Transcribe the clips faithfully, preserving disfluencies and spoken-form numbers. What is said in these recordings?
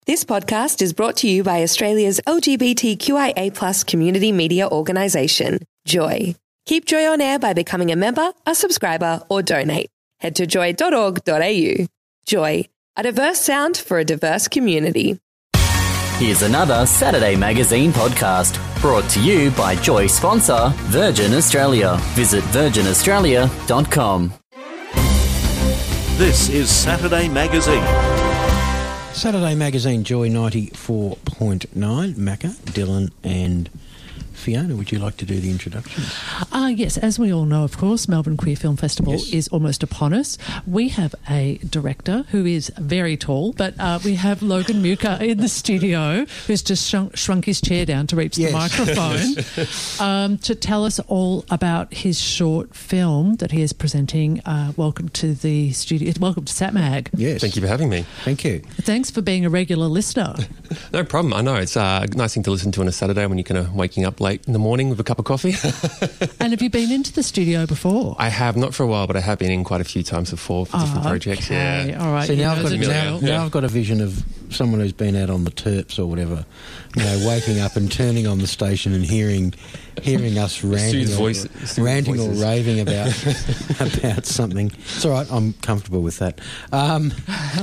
This podcast is brought to you by Australia's L G B T Q I A plus community media organisation, Joy. Keep Joy on air by becoming a member, a subscriber or donate. Head to joy dot org dot a u. Joy, a diverse sound for a diverse community. Here's another Saturday Magazine podcast brought to you by Joy sponsor Virgin Australia. Visit virgin australia dot com. This is Saturday Magazine. Saturday Magazine, Joy ninety-four point nine. Macca, Dylan and Fiona, would you like to do the introduction? Uh, yes, as we all know, of course, Melbourne Queer Film Festival Yes. is almost upon us. We have a director who is very tall, but uh, we have Logan Muka in the studio who's just shrunk, shrunk his chair down to reach Yes. the microphone um, to tell us all about his short film that he is presenting. Uh, welcome to the studio. Welcome to SatMag. Yes. Thank you for having me. Thank you. Thanks for being a regular listener. No problem. I know it's uh, a nice thing to listen to on a Saturday when you're kind of waking up late in the morning with a cup of coffee. And have you been into the studio before? I have, not for a while, but I have been in quite a few times before for different Oh, projects. okay. Yeah. All right. See, you now know I've, got, the now, drill. now I've got a vision of someone who's been out on the Terps or whatever, you know, waking up and turning on the station and hearing hearing us ranting, Soothe or, voice- soothe ranting or voices. raving about about something. It's all right, I'm comfortable with that. Um,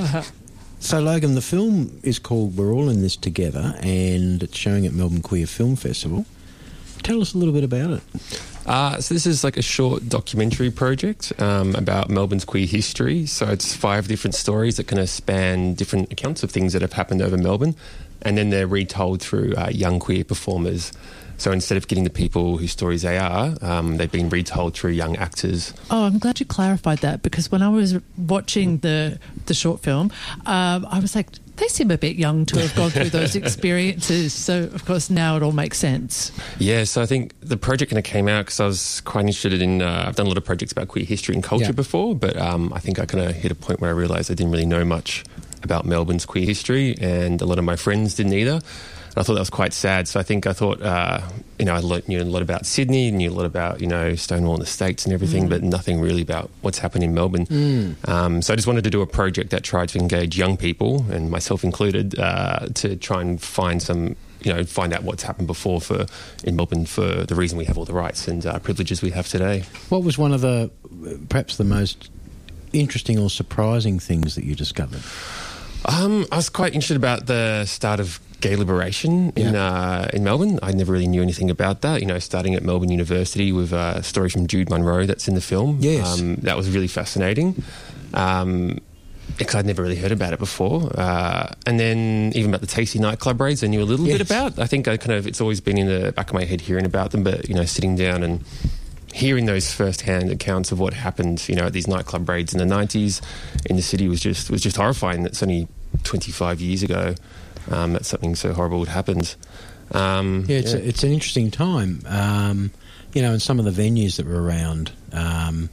so, Logan, the film is called We're All in This Together and it's showing at Melbourne Queer Film Festival. Tell us a little bit about it. Uh, so this is like a short documentary project um, about Melbourne's queer history. So it's five different stories that kind of span different accounts of things that have happened over Melbourne, and then they're retold through uh, young queer performers. So instead of getting the people whose stories they are, um, they've been retold through young actors. Oh, I'm glad you clarified that, because when I was watching the the short film, um, I was like, they seem a bit young to have gone through those experiences. So, of course, now it all makes sense. Yeah, so I think the project kind of came out because I was quite interested in, uh, I've done a lot of projects about queer history and culture Yeah. before, but um, I think I kind of hit a point where I realised I didn't really know much about Melbourne's queer history, and a lot of my friends didn't either. And I thought that was quite sad. So I think I thought, uh, you know, I learnt, knew a lot about Sydney, knew a lot about, you know, Stonewall in the States and everything, Mm. but nothing really about what's happened in Melbourne. Mm. Um, so I just wanted to do a project that tried to engage young people, and myself included, uh, to try and find some, you know, find out what's happened before for in Melbourne for the reason we have all the rights and uh, privileges we have today. What was one of the, perhaps the most interesting or surprising things that you discovered? Um, I was quite interested about the start of gay liberation in Yeah. uh, in Melbourne. I never really knew anything about that. You know, starting at Melbourne University with a story from Jude Munro that's in the film. Yes. Um, that was really fascinating. Um, because I'd never really heard about it before. Uh, and then even about the Tasty nightclub raids, I knew a little Yes. bit about. I think I kind of, it's always been in the back of my head hearing about them, but, you know, sitting down and hearing those first-hand accounts of what happened, you know, at these nightclub raids in the nineties in the city was just was just horrifying. That's only twenty-five years ago um, that something so horrible had happened. Um, Yeah, it's, A, it's an interesting time. Um, you know, and some of the venues that were around, um,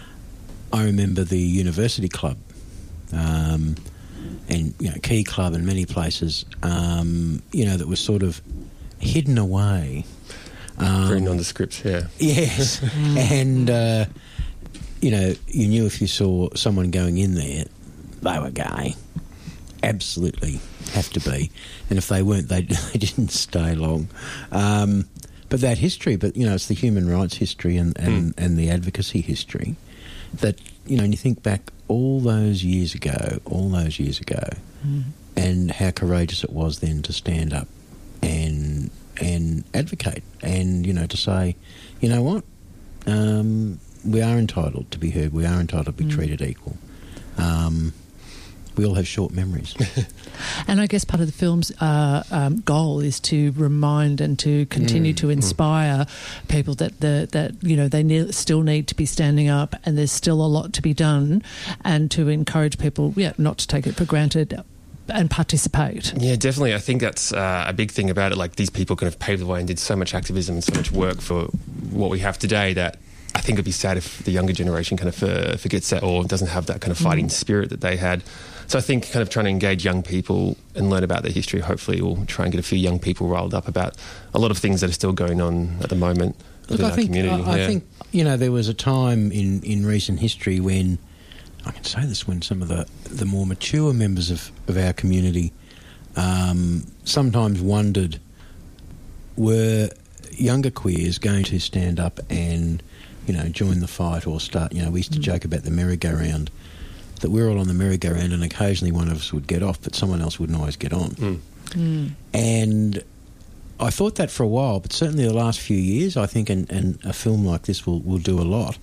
I remember the University Club um, and, you know, Key Club and many places, um, you know, that was sort of hidden away. Um, very nondescript, yeah. Yes, and uh, you know, you knew if you saw someone going in there, they were gay. Absolutely, have to be. And if they weren't, they, they didn't stay long. Um, but that history, but you know, it's the human rights history and and, Mm. and the advocacy history that, you know, and you think back all those years ago, all those years ago, Mm. and how courageous it was then to stand up and and advocate, and, you know, to say, you know what, um, we are entitled to be heard, we are entitled to be Mm. treated equal. Um, we all have short memories. And I guess part of the film's uh, um, goal is to remind and to continue Mm, to inspire people that the, that you know they ne- still need to be standing up, and there's still a lot to be done, and to encourage people, yeah, not to take it for granted and participate. Yeah, definitely. I think that's uh, a big thing about it. Like, these people kind of paved the way and did so much activism and so much work for what we have today that I think it'd be sad if the younger generation kind of uh, forgets that or doesn't have that kind of fighting Mm. spirit that they had. So I think kind of trying to engage young people and learn about their history, hopefully will try and get a few young people riled up about a lot of things that are still going on at the moment Look, within I our think, community. I, I yeah. think, you know, there was a time in, in recent history when, I can say this, when some of the, the more mature members of, of our community um, sometimes wondered, were younger queers going to stand up and, you know, join the fight or start, you know, we used to mm. joke about the merry-go-round, that we're all on the merry-go-round and occasionally one of us would get off, but someone else wouldn't always get on. Mm. Mm. And I thought that for a while, but certainly the last few years, I think, and, and a film like this will, will do a lot.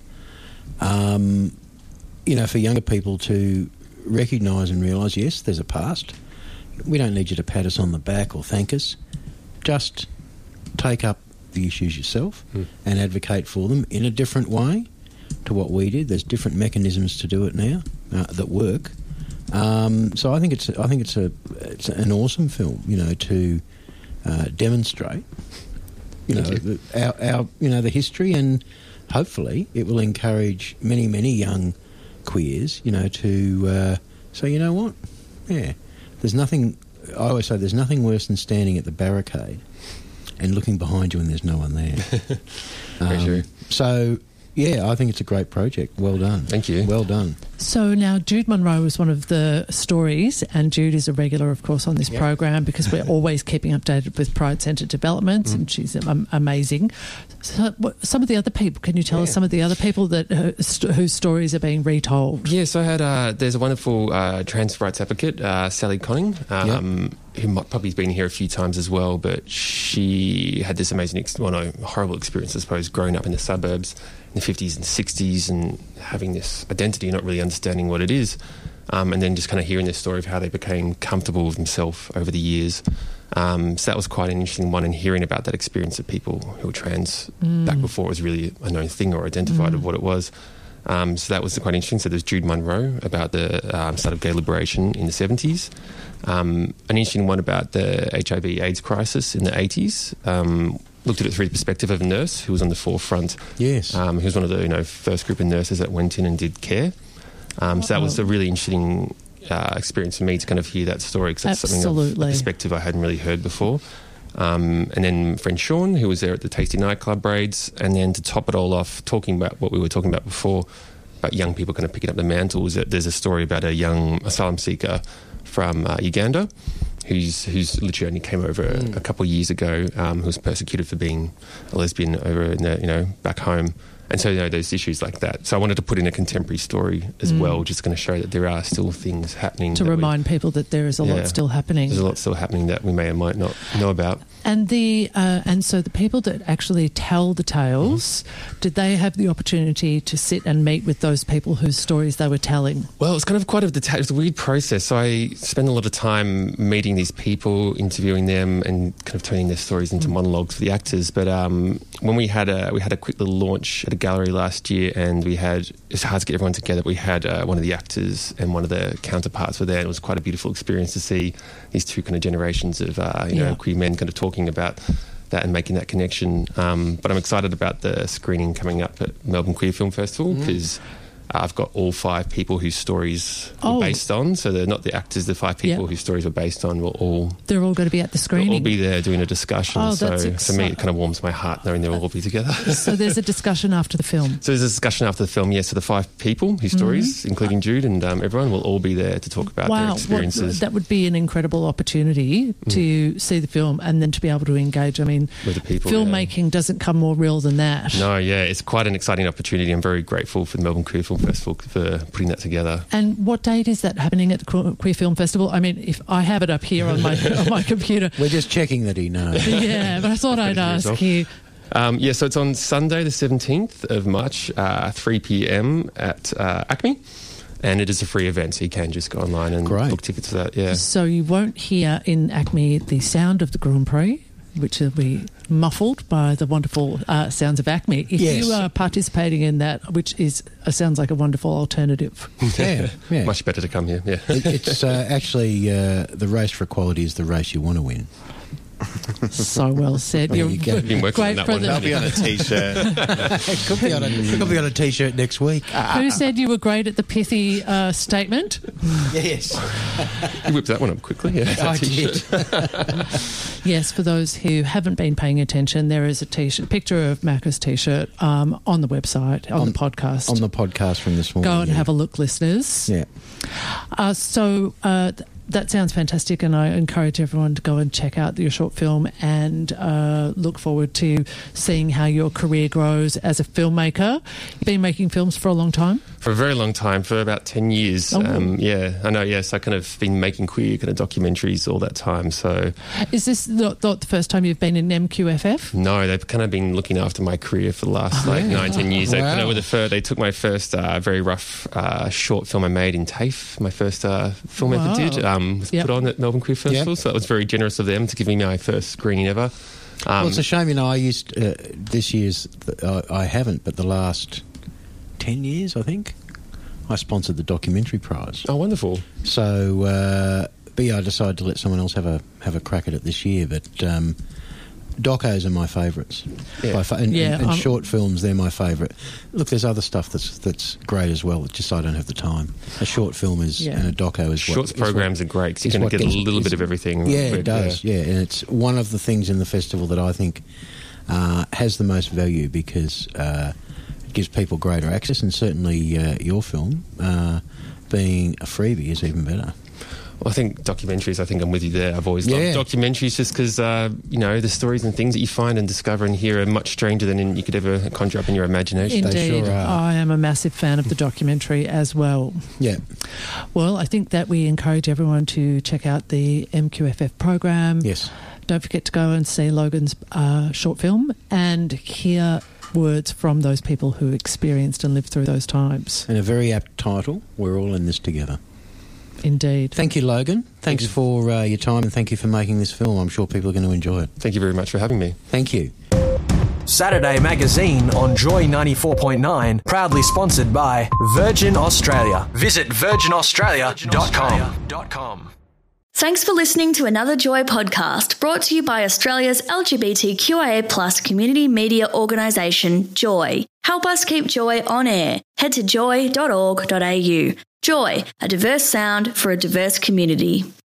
Um, you know, for younger people to recognise and realise, yes, there's a past. We don't need you to pat us on the back or thank us. Just take up the issues yourself mm. and advocate for them in a different way to what we did. There's different mechanisms to do it now uh, that work. Um, so I think it's I think it's a it's an awesome film, you know, to uh, demonstrate, you know, the, our, our you know the history, and hopefully it will encourage many many young queers, you know, to uh, say, you know what, yeah, there's nothing. I always say there's nothing worse than standing at the barricade and looking behind you and there's no one there. Very um, true. So. Yeah, I think it's a great project. Well done. Thank you. Well done. So now Jude Munro is one of the stories, and Jude is a regular, of course, on this yep. program because we're always keeping updated with Pride Centre developments, mm. and she's um, amazing. So, what, some of the other people, can you tell yeah. us some of the other people that uh, st- whose stories are being retold? Yes, I had. Uh, there's a wonderful uh, trans rights advocate, uh, Sally Conning, um, yep. who might probably has been here a few times as well, but she had this amazing, ex- well, no, horrible experience, I suppose, growing up in the suburbs in the fifties and sixties and having this identity, not really understanding what it is, um, and then just kind of hearing this story of how they became comfortable with themselves over the years. Um, so that was quite an interesting one, and hearing about that experience of people who were trans mm. back before it was really a known thing or identified mm. of what it was. Um, so that was quite interesting. So there's Jude Munro about the um, start of gay liberation in the seventies. Um, an interesting one about the H I V AIDS crisis in the eighties. Um, looked at it through the perspective of a nurse who was on the forefront. Yes. Um, who was one of the you know first group of nurses that went in and did care. Um, oh. So that was a really interesting uh, experience for me to kind of hear that story, because that's Absolutely. something of a perspective I hadn't really heard before. Um, and then friend Sean, who was there at the Tasty Nightclub raids, and then to top it all off, talking about what we were talking about before, about young people kind of picking up the mantle, is that there's a story about a young asylum seeker from uh, Uganda who's who's literally only came over mm. a, a couple of years ago, um, who was persecuted for being a lesbian over in the, you know back home. And so, you know, there's issues like that. So I wanted to put in a contemporary story as mm. well, just going to show that there are still things happening. To remind we, people that there is a yeah, lot still happening. There's a lot still happening that we may or might not know about. And the uh, and so the people that actually tell the tales, mm. did they have the opportunity to sit and meet with those people whose stories they were telling? Well, it's kind of quite a detached, it's a weird process. So I spent a lot of time meeting these people, interviewing them, and kind of turning their stories into mm. monologues for the actors. But um, when we had a we had a quick little launch at a gallery last year, and we had it's hard to get everyone together. We had uh, one of the actors and one of the counterparts were there, and it was quite a beautiful experience to see these two kind of generations of uh, you yeah. know queer men kind of talking about that and making that connection. Um, but I'm excited about the screening coming up at Melbourne Queer Film Festival, because mm. uh, I've got all five people whose stories oh. were based on. So they're not the actors, the five people yep. whose stories were based on will all... They're all going to be at the screening? They'll all be there doing a discussion. Oh, so that's exci- for me, it kind of warms my heart knowing they'll all be together. So there's a discussion after the film? So there's a discussion after the film, yes. So the five people whose stories, mm-hmm. including Jude and um, everyone, will all be there to talk about wow, their experiences. What, that would be an incredible opportunity to mm. see the film and then to be able to engage. I mean, with the people, filmmaking yeah. doesn't come more real than that. No, yeah, it's quite an exciting opportunity. I'm very grateful for the Melbourne Queer Film Festival for putting that together. And what date is that happening at the Queer Film Festival? I mean, if I have it up here on my on my computer. We're just checking that he knows. Yeah, but I thought I'd ask you. Um, yeah, so it's on Sunday the seventeenth of March, uh, three p.m. at uh, Acme. And it is a free event, so you can just go online and Great. book tickets for that, yeah. So you won't hear in Acme the sound of the Grand Prix, which will be muffled by the wonderful uh, sounds of Acme. If yes. you are participating in that, which is uh, sounds like a wonderful alternative. Yeah, yeah. Much better to come here, yeah. It, it's uh, actually uh, the race for equality is the race you want to win. So well said. You're you go. Been working on that one. That'll be on a T-shirt. it could be on a, it could be on a T-shirt next week. Who said you were great at the pithy uh, statement? Yes. You whipped that one up quickly. Yeah, I did. Yes, for those who haven't been paying attention, there is a T-shirt, picture of Macca's T-shirt um, on the website, on, on the podcast. On the podcast from this morning. Go and yeah. have a look, listeners. Yeah. Uh, so... Uh, that sounds fantastic, and I encourage everyone to go and check out your short film and uh, look forward to seeing how your career grows as a filmmaker. You've been making films for a long time? For a very long time, for about ten years. Oh. Um, yeah, I know, yes. I kind of been making queer kind of documentaries all that time, so... Is this not, not the first time you've been in M Q F F? No, they've kind of been looking after my career for the last like yeah. nineteen years. They Wow. kind of were the first, they took my first uh, very rough uh, short film I made in TAFE, my first uh, film Wow. I ever did. Um, was Yep. put on at Melbourne Queer Festival, Yep. so that was very generous of them to give me my first screening ever. Um, Well, it's a shame, you know, I used, uh, this year's, uh, I haven't, but the last ten years, I think, I sponsored the documentary prize. oh, wonderful. So, uh, but yeah, I decided to let someone else have a have a crack at it this year. But um, docos are my favourites. Yeah. By fa- and, Yeah, and, and I'm- short films, they're my favourite. Look, there's other stuff that's that's great as well. It's just I don't have the time. A short film is Yeah. and a doco is Shorts what, is what- programs are great because is you can what get a gets- little is- bit of everything. Yeah, it But, does. Yeah. and it's one of the things in the festival that I think uh, has the most value because uh, it gives people greater access, and certainly uh, your film uh, being a freebie is even better. Well, I think documentaries, I think I'm with you there. I've always Yeah. loved documentaries just because, uh, you know, the stories and things that you find and discover and hear are much stranger than you could ever conjure up in your imagination. They Indeed. sure are. I am a massive fan of the documentary as well. Yeah. Well, I think that we encourage everyone to check out the M Q F F program. Yes. Don't forget to go and see Logan's uh, short film and hear words from those people who experienced and lived through those times. And a very apt title. We're all in this together. Indeed. Thank you, Logan. Thanks you. for uh, your time, and thank you for making this film. I'm sure people are going to enjoy it. Thank you very much for having me. Thank you. Saturday Magazine on Joy ninety-four point nine, proudly sponsored by Virgin Australia. Visit virgin australia dot com. Thanks for listening to another Joy podcast brought to you by Australia's L G B T Q I A plus community media organisation, Joy. Help us keep Joy on air. Head to joy dot org dot a u. Joy, a diverse sound for a diverse community.